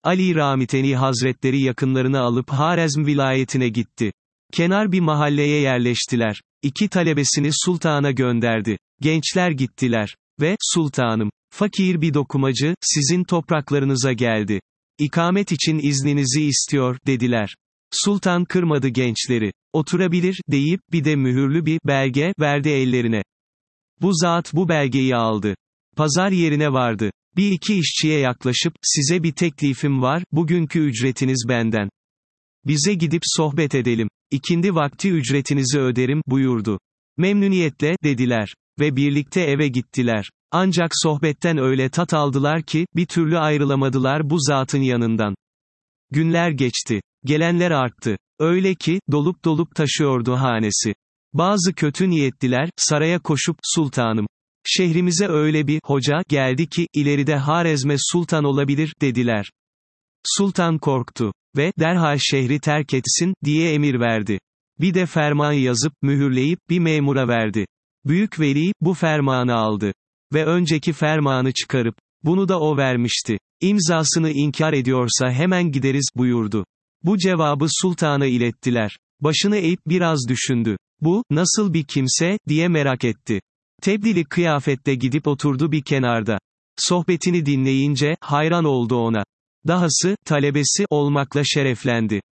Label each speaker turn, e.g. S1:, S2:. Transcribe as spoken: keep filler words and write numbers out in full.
S1: Ali Ramiteni Hazretleri yakınlarını alıp Harezm vilayetine gitti. Kenar bir mahalleye yerleştiler. İki talebesini sultana gönderdi. Gençler gittiler. Ve, sultanım, fakir bir dokumacı, sizin topraklarınıza geldi. İkamet için izninizi istiyor, dediler. Sultan kırmadı gençleri. Oturabilir, deyip, bir de mühürlü bir belge verdi ellerine. Bu zat bu belgeyi aldı. Pazar yerine vardı. Bir iki işçiye yaklaşıp, size bir teklifim var, bugünkü ücretiniz benden. Bize gidip sohbet edelim. İkindi vakti ücretinizi öderim, buyurdu. Memnuniyetle, dediler. Ve birlikte eve gittiler. Ancak sohbetten öyle tat aldılar ki, bir türlü ayrılamadılar bu zatın yanından. Günler geçti. Gelenler arttı. Öyle ki, dolup dolup taşıyordu hanesi. Bazı kötü niyetliler, saraya koşup, sultanım, şehrimize öyle bir hoca geldi ki, ileride Harezm'e sultan olabilir, dediler. Sultan korktu. Ve, derhal şehri terk etsin, diye emir verdi. Bir de ferman yazıp, mühürleyip, bir memura verdi. Büyük veli, bu fermanı aldı. Ve önceki fermanı çıkarıp, bunu da o vermişti. İmzasını inkar ediyorsa hemen gideriz, buyurdu. Bu cevabı sultana ilettiler. Başını eğip biraz düşündü. Bu, nasıl bir kimse, diye merak etti. Tebdili kıyafette gidip oturdu bir kenarda. Sohbetini dinleyince, hayran oldu ona. Dahası, talebesi olmakla şereflendi.